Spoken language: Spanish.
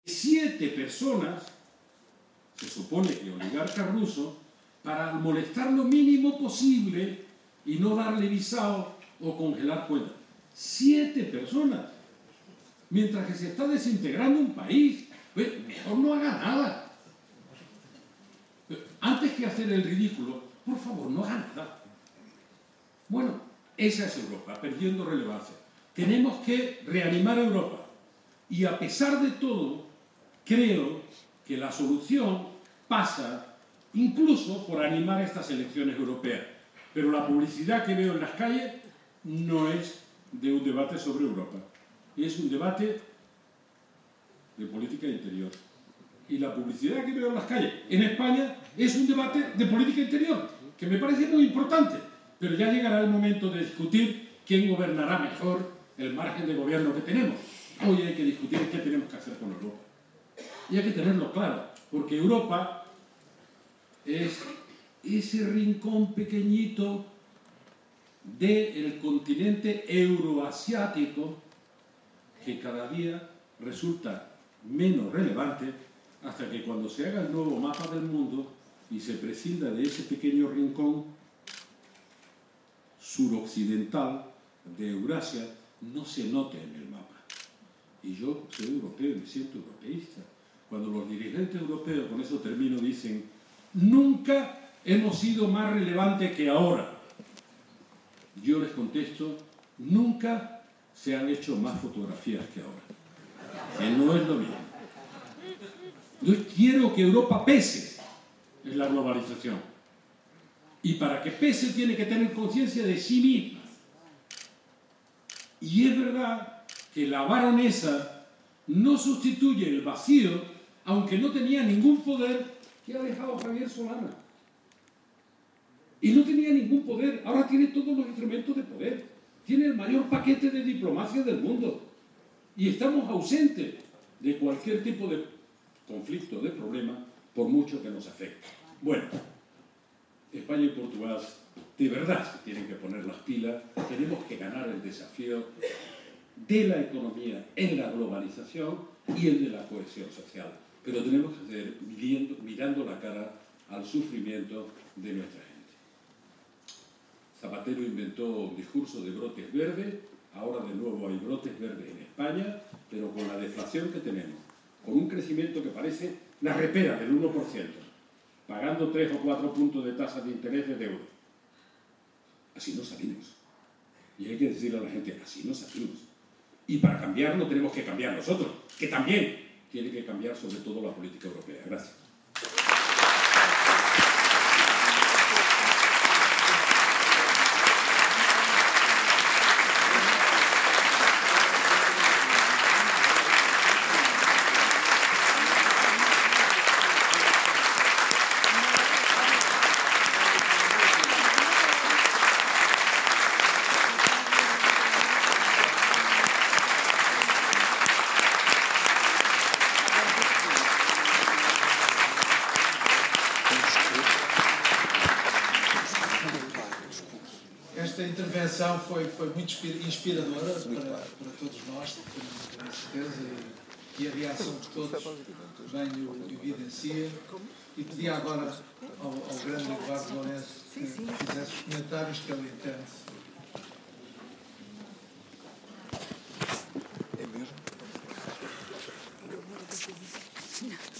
7 personas, se supone que oligarcas rusos, para molestar lo mínimo posible y no darle visado o congelar cuentas. 7 personas. Mientras que se está desintegrando un país, pues mejor no haga nada. Antes que hacer el ridículo, por favor, no haga nada. Bueno, esa es Europa, perdiendo relevancia. Tenemos que reanimar a Europa. Y a pesar de todo, creo que la solución pasa incluso por animar estas elecciones europeas. Pero la publicidad que veo en las calles no es de un debate sobre Europa. Es un debate de política interior. Y la publicidad que veo en las calles en España es un debate de política interior, que me parece muy importante. Pero ya llegará el momento de discutir quién gobernará mejor el margen de gobierno que tenemos. Hoy hay que discutir qué tenemos que hacer con Europa. Y hay que tenerlo claro, porque Europa es ese rincón pequeñito del continente euroasiático que cada día resulta menos relevante hasta que cuando se haga el nuevo mapa del mundo y se prescinda de ese pequeño rincón suroccidental de Eurasia, no se note en el mapa. Y yo soy europeo y me siento europeísta. Cuando los dirigentes europeos, con eso termino, dicen nunca hemos sido más relevantes que ahora, yo les contesto, nunca se han hecho más fotografías que ahora. Que no es lo mismo. Yo quiero que Europa pese en la globalización. Y para que pese tiene que tener conciencia de sí misma. Y es verdad que la baronesa no sustituye el vacío, aunque no tenía ningún poder, que ha dejado Javier Solana. Y no tenía ningún poder, ahora tiene todos los instrumentos de poder. Tiene el mayor paquete de diplomacia del mundo. Y estamos ausentes de cualquier tipo de conflicto, de problema, por mucho que nos afecte. Bueno, España y Portugal de verdad se tienen que poner las pilas. Tenemos que ganar el desafío de la economía en la globalización y el de la cohesión social. Pero tenemos que hacer mirando la cara al sufrimiento de nuestra gente. Zapatero inventó un discurso de brotes verdes, ahora de nuevo hay brotes verdes en España, pero con la deflación que tenemos, con un crecimiento que parece la repera del 1%, pagando 3 o 4 puntos de tasas de interés de euro. Así no salimos. Y hay que decirle a la gente, así no salimos. Y para cambiarlo tenemos que cambiar nosotros, que también tiene que cambiar sobre todo la política europea. Gracias. Esta intervenção foi muito inspiradora para todos nós, tenho certeza, e a reação de todos bem o evidencia. E pedi agora ao grande Eduardo Lourenço que fizesse os comentários que ele entende. É mesmo?